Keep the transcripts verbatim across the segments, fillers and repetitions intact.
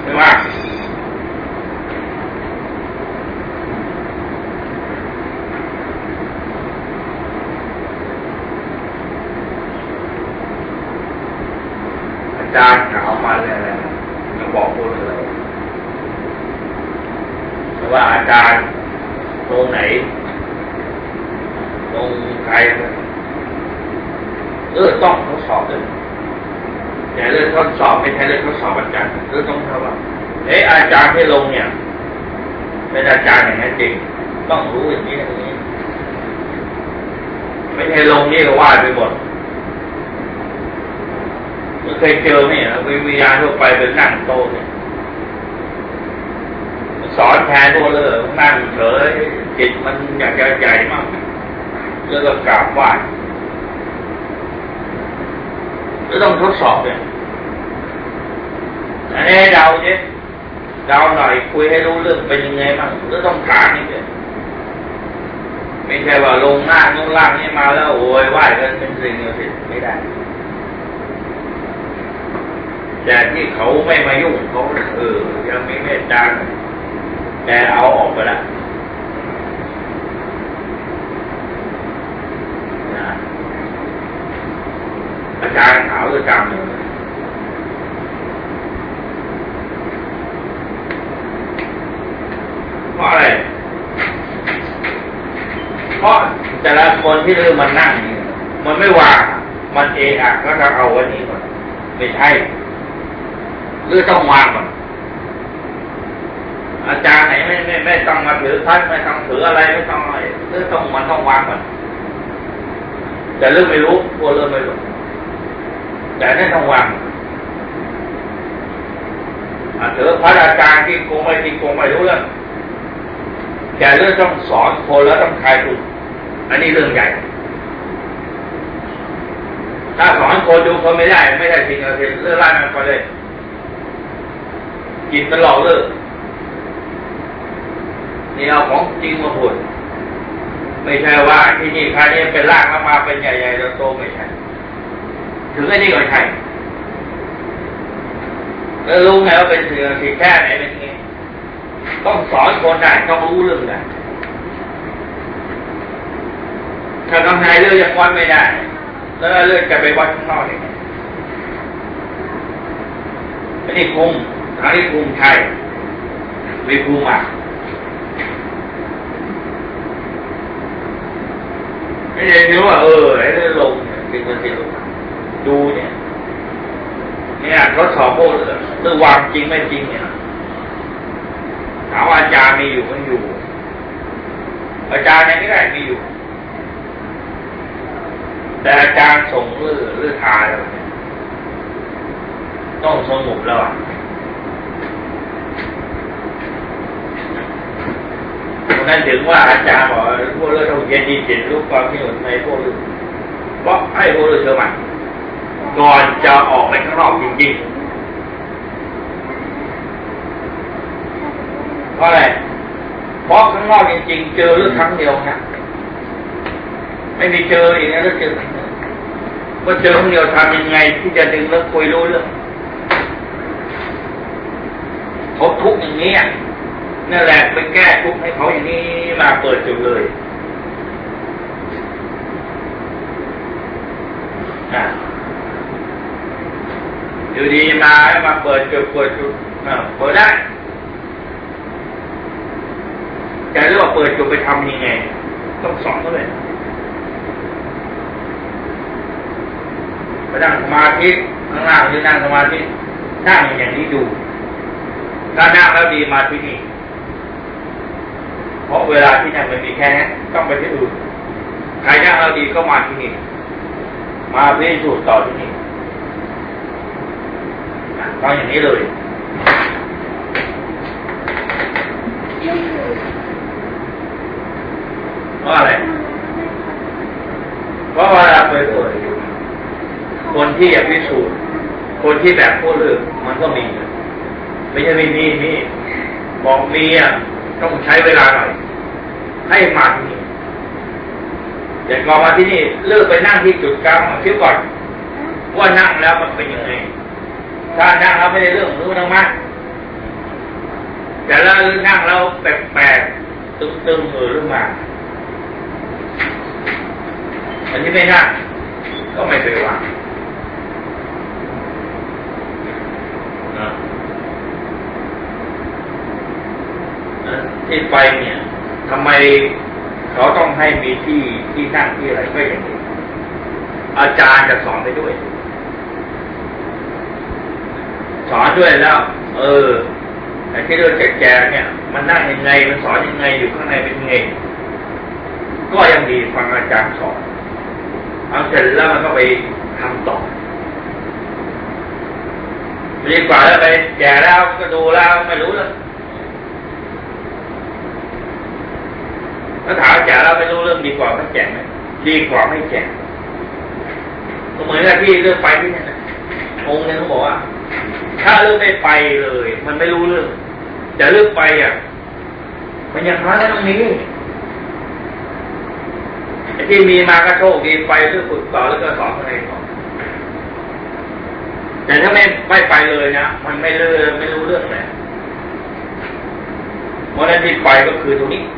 ไม่ว่าอาจารย์ถามมาเลยอะไรจะบอกพูดเลยเพราะว่าอาจารย์ตรงไหนตรงใครเออต้องทดสอบเลยแต่เรื่องทดสอบไม่ใช่เรื่องทดสอบอาจารย์เรื่องต้องทำว่าเอ๊ะอาจารย์ที่ลงเนี่ยเป็นอาจารย์อย่างนั้นจริงต้องรู้อย่างนี้อย่างนี้ไม่ใช่ลงนี่ก็ว่าไปหมดมันเคยเจอไหมอ่ะวิญญาณทั่วไปเป็นนั่งโต๊ะเนี่ยสอนแทนตัวเลยนั่งเฉยจิตมันอยากจะใหญ่มากแล้วก็กราบไหว้ก็ต้องทดสอบเนี่ยอันนี้เดาเนี่ยเดาหน่อยคุยให้รู้เรื่องเป็นยังไงบ้างก็ต้องถามนี่เนี่ยไม่ใช่ว่าลงหน้าลงล่างนี่มาแล้วโวยไหว้กันเป็นสิ่งเดียวสิไม่ได้แต่ที่เขาไม่มายุ่งเขาเออยังไม่เมตตาแต่เอาออกไปแล้วอาจารย์ขาวจะจำเลยเพราะอะไรเพราะแต่ละคนที่เริ่มมานั่งมันไม่วางมันเองอ่ะก็จะเอาไว้นี่ก่อนไม่ใช่หรือต้องวางก่อนอาจารย์ไหนไม่ไม่ไม่ต้องมาถือพัดไม่ต้องถืออะไรไม่ต้องอะไรหรือต้องมันต้องวางก่อนแต่เริ่มไม่รู้พวกเริ่มไม่รู้แต่นั่นต้องวางถือพระอาจารย์ที่โกงไม่ที่โกงไม่รู้เรื่องแต่เรื่องต้องสอนคนแล้วต้องคลายทุกข์อันนี้เรื่องใหญ่ถ้าสอนคนดูคนไม่ได้ไม่ได้จริงเอาเรื่องเรื่องไล่มันไปเลยจิตมันหลอกเลิกนี่เอาของจริงมาพูดไม่ใช่ว่าที่นี่ใครนี่เป็นร่างมาเป็นใหญ่ๆโตๆไม่ใช่ถึงไอ้นี่ก็ใช่แล้วรู้ไงว่าเป็นเสือสีแค่ไหนเป็นไงต้องสอนคนได้ต้องรู้เรื่องได้ถ้าทำนายเรื่องยังวัดไม่ได้แล้วเรื่องจะไปวัดข้างนอกได้ไงอันนี้คุมทางนี้คุมใช่ไม่คุมอ่ะไม่ใช่นึกว่าเออไอ้เรื่องลงเนี่ยเป็นคนที่ลงดูเนี่ยเนี่ยทดสอบพวกเรื่องวางจริงไม่จริงเนี่ยถามว่าอาจารย์มีอยู่มันอยู่อาจารย์ไหนไม่ได้มีอยู่แต่อาจารย์ส่งเรื่องเรื่องทาแล้วเนี่ยต้องสงบแล้วอ่ะนั่นถึงว่าอาจารย์บอกพวกเรื่องต้องเย็นดีเย็นรู้ความที่อยู่ในพวกเรื่องเพราะให้พวกเรื่องเชื่อมันก่อนจะออกไปข้างนอกจริงๆเพราะอะไรเพราะข้างนอกจริงๆเจอเรื่องครั้งเดียวนะไม่มีเจออีกนะเรื่องเจอว่าเจอครั้งเดียวทำยังไงที่จะดึงแล้วคุยรู้เรื่องเขาทุกข์อย่างนี้นั่นแหละไปแก้ทุกข์ให้เขาอย่างนี้มาเปิดจุดเลยอ่ะอยู่ดีมาให้มาเปิดจุดเปิดจุดเปิดได้แต่เรื่องว่าเปิดจุดไปทำยังไงต้องสอนเขาเลยไปนั่งสมาธิข้างล่างที่นั่งสมาธินั่งอย่างนี้ดูถ้านั่งแล้วดีมาที่นี่เพราะเวลาที่นั่งมันมีแค่นี้ต้องไปที่อื่นใครนั่งแล้วดีก็มาที่นี่มาพิสูจน์ต่อที่นี่ต้องอย่างนี้เลยเพราะอะไรเพราะว่าเราไปเปิดคนที่อยากพิสูจน์คนที่แบบพูดเรื่องมันก็มีไม่ใช่ไม่มีมีบอกมีอ่ะต้องใช้เวลาหน่อยให้มาที่นี่แต่ก่อนมาที่นี่เลิกไปนั่งที่จุดกลางคิดก่อนว่านั่งแล้วมันเป็นยังไงถ้านั่งแล้วไม่ได้เรื่องรู้ทั้งมากแต่เรานั่งเราแปลกๆตึงๆมือขึ้นมาอันนี้ไม่นั่งก็ไม่เคยวางนะที่ไปเนี่ยทำไมเขาต้องให้มีที่ที่นั่งที่อะไรก็อย่างนี้อาจารย์จะสอนไปด้วยสอนด้วยแล้วเออไอ้ที่เรื่องแก่ๆเนี่ยมันนั่งยังไงมันสอนยังไงอยู่ข้างในเป็นยังไงก็ยังดีฟังอาจารย์สอนเอาเสร็จแล้วมันก็ไปทำต่อดีกว่าแล้วไปแก่แล้วก็ดูแล้วไม่รู้แล้วถ้าถามแก่แล้วไม่รู้เรื่องดีกว่าไม่แก่ไหมดีกว่าไม่แก่ก็เหมือนกับที่เรื่องไปที่นี่นะองค์นึงเขาบอกว่าถ้าเรื่องไม่ไปเลยมันไม่รู้เรื่องแต่เรื่องไปอ่ะมันยังน้อยแล้วตรงนี้ไอ้ที่มีมาก็โชคดีไปเรื่องฝึกต่อแล้วก็สอนอะไรต่อแต่ถ้าไม่ไม่ไปเลยนะมันไม่เรื่องไม่รู้เรื่องเลยเพราะนั้นที่ไปก็คือตรงนี้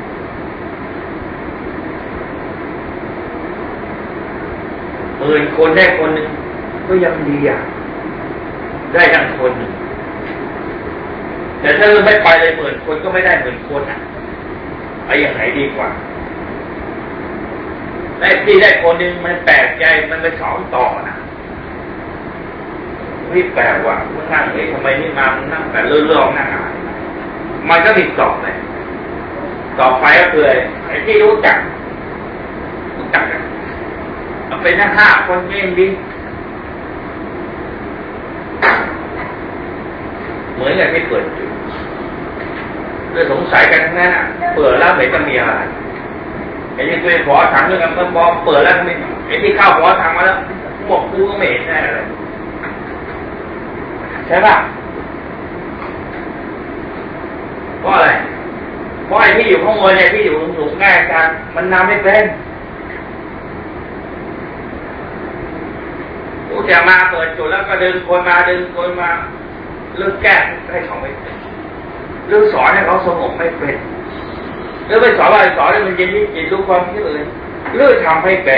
หมื่นคนได้คนหนึ่งก็ยังดีอ่ะได้ทั้งคนหนึ่งแต่ถ้าเราไม่ไปเลยหมื่นคนก็ไม่ได้หมื่นคนอ่ะไอ้อย่างไหนดีกว่าได้ที่ได้คนหนึ่งมันแปลกใจมันไปสอนต่อนะพี่แปลกว่ามันนั่งเอ้ยทำไมนี่มามันนั่งแต่เลื่อนๆนั่งอะไรมันก็ติดต่อเลยต่อไปก็คือไอ้ที่รู้จักรู้จักกันเอาไปนั่งห้าคนเองดิเหมือนกับที่เปิดอยู่เลยสงสัยกันทั้งนั้นเปิดแล้วไม่จะมีอะไรไอ้ที่ตัวขอถังเรื่องกันมันบอกเปิดแล้วไม่ไอ้ที่เข้าขอถังมาแล้วพวกกูก็ไม่เห็นได้อะไรใช่ป่ะเพราะอะไรเพราะไอ้ที่อยู่ข้างบนเนี่ยที่อยู่สูงๆง่ายกันมันนำไม่เป็นกูจะมาเปิดจุดแล้วก็ดึงคนมาดึงคนมาเรื่องแก้ให้เขาไม่เป็นเรื่องสอนให้เขาสงบไม่เป็นเรื่องไปสอนอะไรสอนให้มันเย็นนิดจิตรู้ความคิดเลยเรื่องทำให้เป็น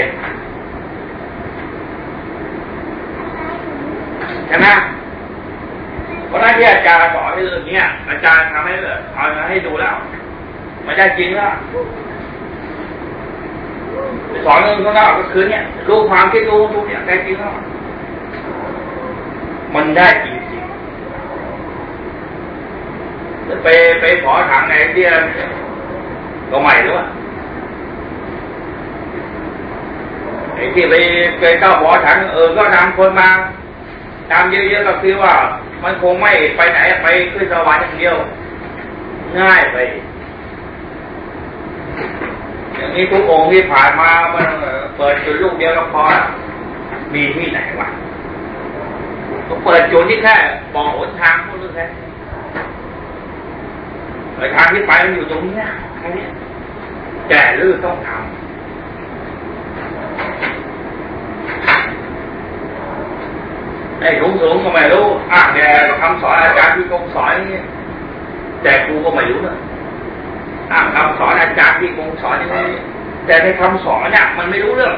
ใช่ไหมเพราะนั้นที่อาจารย์สอนให้เรื่องนี้อาจารย์ทำให้เลยเอาให้ดูแล้วไม่ได้จริงแล้วสอนเรื่องข้างนอกก็คือเนี่ยรู้ความคิดรู้ทุกอย่างได้จริงแล้วมันได้จริงไปไปขอถังไหนเดียก็ใหม่หรือวะไอ้ที่ไปไปเข้าขอถังเออก็นำคนมาตามเยอะๆก็คือว่ามันคงไม่ไปไหนไปขึ้นสวรรค์อย่างเดียวง่ายไปอย่างนี้ทุกองค์ที่ผ่านมามันเปิดจุดลูกเดียวก็พอมีที่ไหนวะก็เปิดจุดที่แค่บอกหนทางพวกนี้แค่ไอ้ทางที่ไปมันอยู่ตรงนี้แค่นี้แก่ลื้อต้องทำไอ้สูงสูงก็ไม่รู้อ่างแต่คำสอนอาจารย์ที่คงสอนนี่แต่กูก็ไม่รู้นะอ่างคำสอนอาจารย์ที่คงสอนยังไงแต่ในคำสอนเนี่ยมันไม่รู้เรื่อง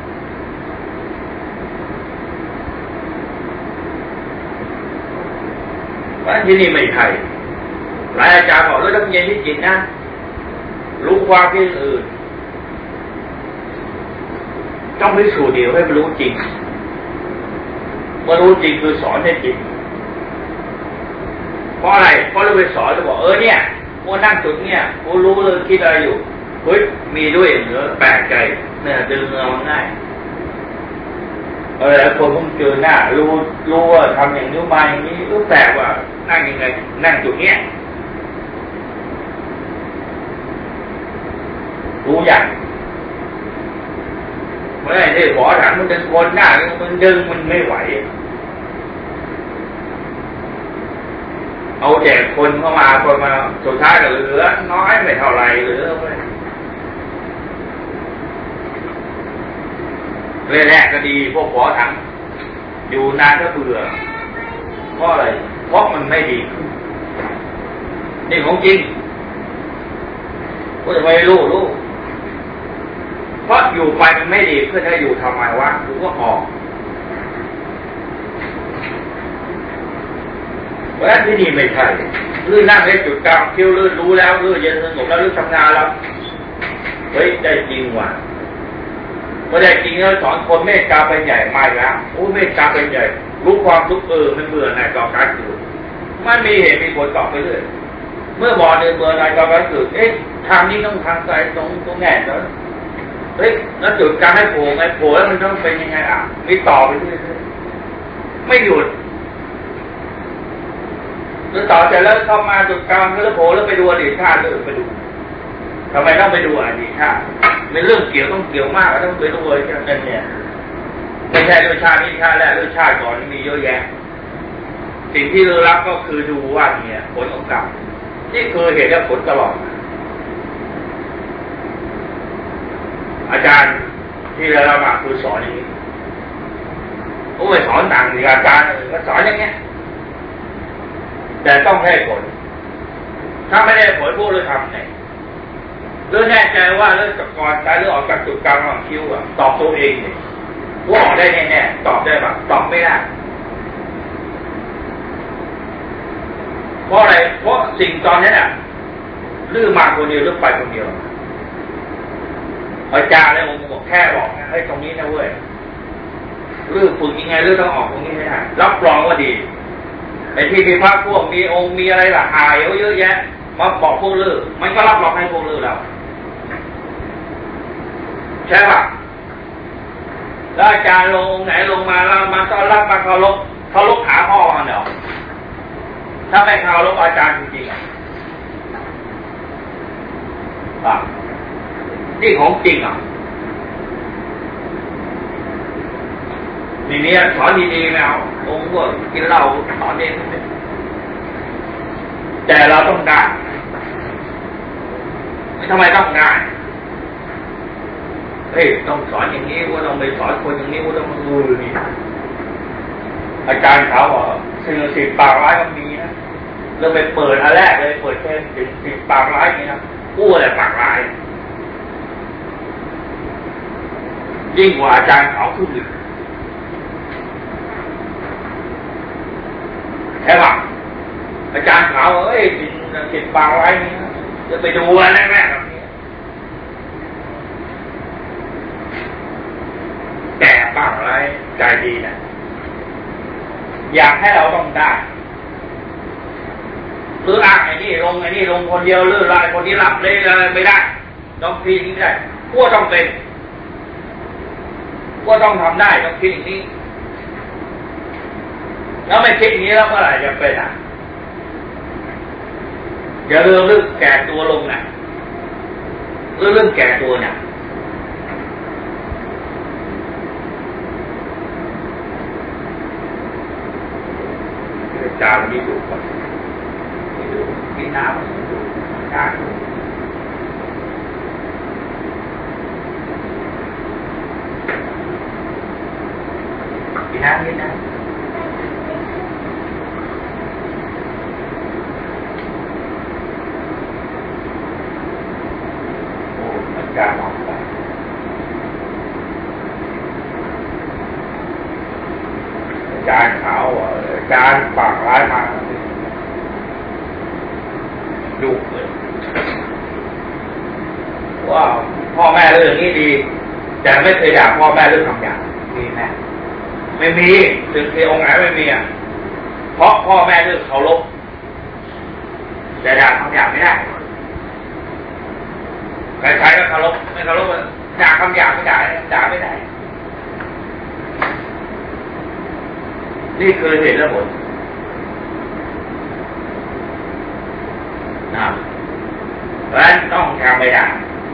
เพราะที่นี่ไม่ใช่หลายอาจารย์บอกเลยต้องเย็นที่จิตนะรู้ความที่อื่นต้องพิสูจน์เดียวให้มันรู้จริงเมื่อรู้จริงคือสอนให้จริงเพราะอะไรเพราะเราไปสอนเราบอกเออเนี่ยกูนั่งจุดเนี่ยกูรู้เลยคิดอะไรอยู่เฮ้ยมีด้วยเหนือแปลกใจเนี่ยดึงเอาง่ายเออแล้วคนเพิ่งเจอหน้ารู้รู้ว่าทำอย่างนี้มาอย่างนี้รู้แปลกว่านั่งยังไงนั่งจุดเนี้ยรู้อย่างไม่ได้ที่ขอถังมันดึงคนหน้ามันดึงมันไม่ไหวเอาแจกคนเข้ามาคนมาสุดท้ายก็เหลือน้อยไม่เท่าไรเหลือเลยแรกก็ดีพวกขอถังอยู่นานก็เบื่อเพราะอะไรเพราะมันไม่ดีขึ้นนี่ของจริงก็จะไม่รู้รู้เพราะอยู่ไปมันไม่ดีเพื่อจะอยู่ทำไมวะกูก็ออกเพราะฉะนั้นที่นี่ไม่ใช่ลื่นนั่งได้จุดกลางคิ้วลื่นรู้แล้วลื่นเย็นสงบแล้วลื่นทำงานแล้วเฮ้ยได้จริงว่ะพอได้จริงแล้วสอนคนเมตตาเป็นใหญ่ไม่แล้วโอ้เมตตาเป็นใหญ่รู้ความทุกข์เออมันเบื่อในต่อการเกิดมันมีเหตุมีผลต่อไปเรื่อยเมื่อบอกเดินเบื่อในต่อการเกิดเอ๊ะทางนี้ต้องทางใจตรงตรงแง่แล้วเฮ้ยแล้วจุดกลางให้โผล่ไงโผล่แล้วมันต้องเป็นยังไงอ่ะมีต่อไปเรื่อยไม่หยุดแล้วต่อจากแล้วเข้ามาจุดกลางแล้วโผล่แล้วไปดูอดีตชาติเลยไปดูทำไมต้องไปดูอดีตชาติเป็นเรื่องเกี่ยวต้องเกี่ยวมากต้องไปดูเลยแค่นั้นเนี่ยไม่ใช่เรื่องชาตินี้ชาติแรกเรื่องชาติก่อนมีเยอะแยะสิ่งที่เรารับก็คือดูว่าเนี่ยผลของกรรมนี่คือเหตุและผลตลอดอาจารย์ที่เรามาคือสอนอย่างนี้โอ้ยสอนต่างจากอาจารย์ก็สอนอย่างเงี้ยแต่ต้องให้ผลถ้าไม่ได้ผลพูดหรือทำไงหรือแน่ใจว่าเรื่องจักรกรใช้หรือออกจากจุดกลางของคิ้วอะตอบตัวเองเนี่ยว่าออกได้แน่ๆตอบได้ปะตอบไม่ได้เพราะอะไรเพราะสิ่งตอนนี้น่ะลื้อมาคนเดียวหรือไปคนเดียวอาจารย์เลยผมบอกแค่บอกนะให้ตรงนี้นะเว้ยลื้อฝึกยังไงลื้อต้องออกตรงนี้ให้ได้รับรองว่าดีไอ้ที่มีพระพวกมีองค์มีอะไรล่ะอายเยอะแยะมาบอกพวกลื้อมันก็รับรองให้พวกลื้อแล้วใช่ป่ะแล้วอาจารย์ลงไหนลงมาแล้วมาต้อนรับมาเคารพเคารพหาพ่อมันเนาะถ้าไม่เคารพอาจารย์จริงๆอ่ะนี่ของจริงอ่ะนี่เนี่ยสอนดีๆไม่เอาองค์พวกกินเหล้าสอนเองแต่เราต้องได้ทำไมต้องได้เฮ้ยต้องสอนอย่างนี้ว่าต้องไปสอนคนอย่างนี้ว่าต้องดูนี่อาจารย์เขาบอกสิ่งสิบปากร้ายมันมีนะเราไปเปิดอันแรกเลยเปิดแค่สิบสิบปากร้ายอย่างนี้นะกู้อะไรปากร้ายยิ่งกว่าอาจารย์เขาขึ้นอีกใช่ป่ะอาจารย์เขาเอ้ยสิบสิบปากร้ายนี่นะจะไปดูอันแรกแบบนี้แต่ปากร้ายใจดีนะอยากให้เราต้องได้หรืออ่างไอ้นี่ลงไอ้นี่ลงคนเดียวเลื่อนลายคนนี้รับเลยไม่ได้ต้องพิจารณาได้พวกต้องเป็นพวกต้องทำได้ต้องคิดอย่างนี้แล้วไม่คิดอย่างนี้แล้วเมื่อไหร่จะเป็นอ่ะอย่าเรื่องเรื่องแก่ตัวลงนะเรื่องเรื่องแก่ตัวเนี่ยจานนี้ดูก่อนดูกินน้ำดูจานกินน้ำกินน้ำโอ้มันจานออกไปจานขาวอ่ะจานปากร้ายมาดุเลยว่าพ่อแม่เรื่องนี้ดีแต่ไม่เคยด่าพ่อแม่เรื่องคำหยาบมีแม่ไม่มีถึงที่องค์ไหนไม่มีอ่ะเพราะพ่อแม่เรื่องเคารพแต่ด่าคำหยาบไม่ได้ใครๆก็เคารพไม่เคารพด่าคำหยาบไม่ได้ด่าไม่ได้นี่คือเหตุและผลนะเพราะฉะนั้นต้องทำไม่ได้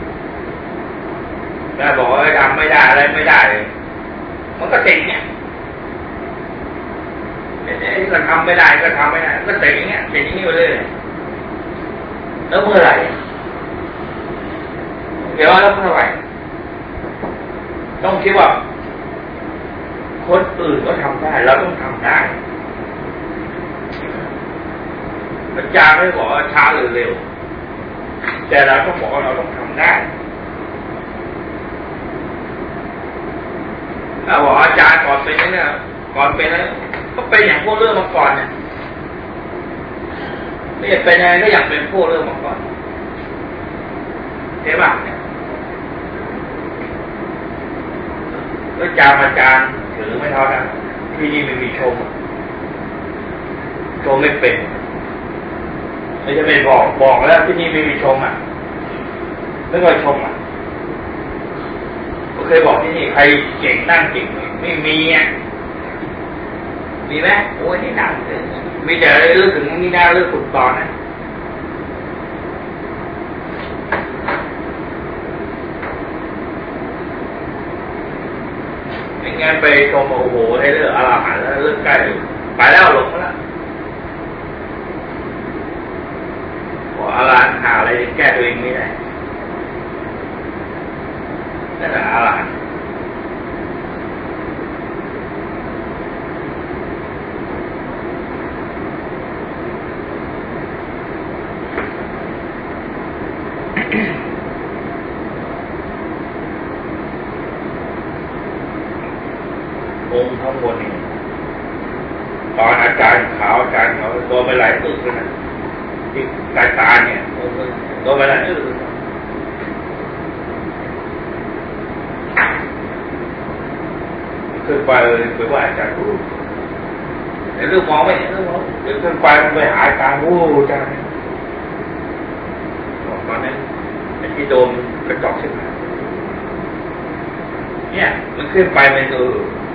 แล้วบอกว่าทำไม่ได้อะไรไม่ได้มันก็เต็งเนี่ยนี่ก็ทำไม่ได้ก็ทำไม่ได้ก็เต็งอย่างเงี้ยเต็งอย่างนี้ไปเลยแล้วเมื่อไหร่เดี๋ยวแล้วเมื่อไหร่ต้องคิดว่าคนอื่นก็ทำได้เราต้องทำได้อาจารย์ไม่บอกว่าช้าหรือเร็วแต่เราต้องบอกว่าเราต้องทำได้เราบอกอาจารย์ก่อนเป็นเนี่ยก่อนเป็นแล้วก็เป็นอย่างพวกเรื่องมาก่อนเนี่ยไม่อยากเป็นอะไรก็อยากเป็นพวกเรื่องมาก่อนเห็นป่ะเนี่ยก็จามอาจารย์ถือไม่เท่านั้นที่นี่ไม่มีชมชมไม่เป็นไม่ใช่ไม่บอกบอกแล้วที่นี่ไม่มีชมอ่ะไม่เคยชมอ่ะก็เคยบอกที่นี่ใครเก่งนั่งเก่งไม่มีอ่ะมีไหมโอ้ยนี่หนักเลยมีแต่เรื่องถึงนี่น่าเรื่องฝึกตอนนะไม่งั้นไปชมโอ้โหให้เรื่องอาหารแล้วเรื่องใกล้ไปแล้วหลงแล้วบอกอาหารหาอะไรแก้ตัวเองไม่ได้นั่นแหละอาหารองค์ทั้งหมดนี่ตอนอาจารย์ขาวอาจารย์เขาโดนไปหลายตึกเลยนะที่สายตาเนี่ยโดนไปหลายตึกขึ้นไปไปว่าอาจารย์รู้ในเรื่องมองไม่เห็นเรื่องมองเดี๋ยวขึ้นไปมันไปหาอาจารย์โอ้อาจารย์บอกตอนนั้นไอ้ที่โดนกระจกขึ้นมาเนี่ยมันขึ้นไปมันดู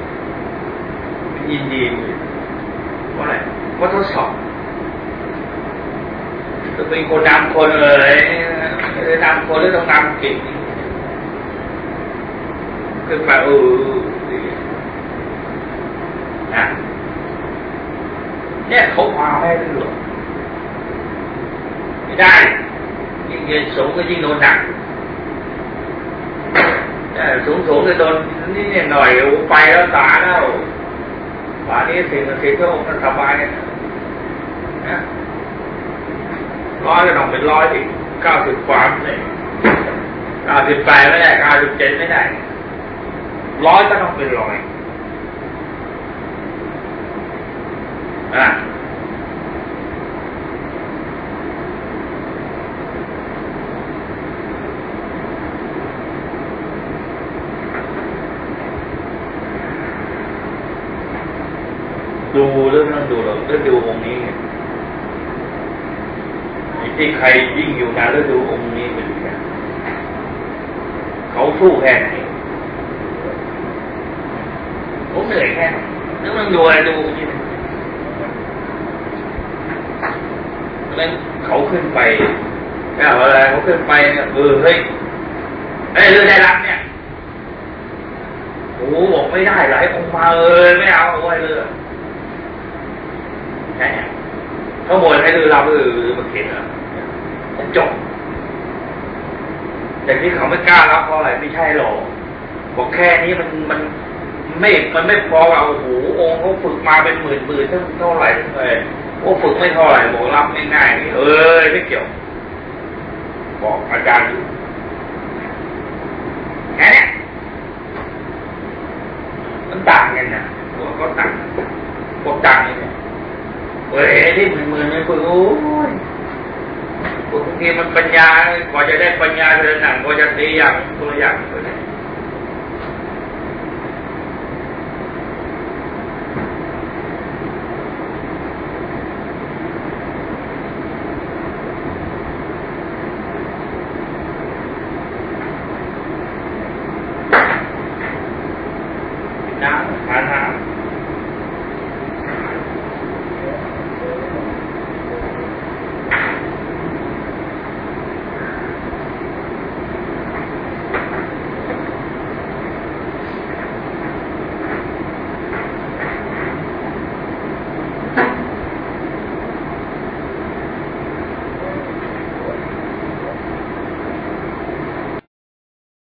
ยินดีว่าอะไรว่าทดสอบจะเป็นคนนำคนเลยนำคนหรือต้องนำเก่งขึ้นไปเออนะเนี่ยเขาพาให้เรื่องไม่ได้ยิ่งเรียนสูงก็ยิ่งโดนหนักสูงสูงก็โดนนี่เนี่ยหน่อยไปแล้วตาแล้วป่านนี้สิ่งสิ่งที่องค์ท่านสบายเนี่ยนะร้อยก็ต้องเป็นร้อยอีกเก้าสิบความเลยเก้าสิบแปดไม่ได้เก้าสิบเจ็ดไม่ได้ร้อยก็ต้องเป็นร้อยอ่ะดูเรื่องนั้นดูเราเรื่องดูองค์นี้ที่ใครยิ่งอยู่นานแล้วดูองค์นี้เป็นยังไงเขาสู้แค่ไหนผมเหนื่อยแค่ไหนแล้วมันดูอะไรดูองค์นี้แล้วเขาขึ้นไปแล้วอะไรเขาขึ้นไปเนี่ยเออเฮ้ยไอ้เรื่องได้รับเนี่ยโอ้บอกไม่ได้หลายองค์มาเออไม่เอาเอาไว้เลยแค่เขาบ่นให้ดูเราเออมาเขียนอ่ะจบแต่ที่เขาไม่กล้ารับเพราะอะไรไม่ใช่หรอกบอกแค่นี้มันมันไม่มันไม่พอเอาโอ้โหองค์เขาฝึกมาเป็นหมื่นหมื่นเท่าเท่าไหร่เลยโอ้ฝึกไม่เท่าไหร่บอกรับไม่ง่ายนี่เออไม่เกี่ยวบอกอาจารย์แค่นี้มันต่างกันนะก็ต่างพวกต่างนี่เนี่ยเว้ยที่หมื่นหมื่นไม่คุยโอ้ยบางทีมันปัญญากว่าจะได้ปัญญาเดินหนังกว่าจะตีอย่างตัวอย่างตัวนี้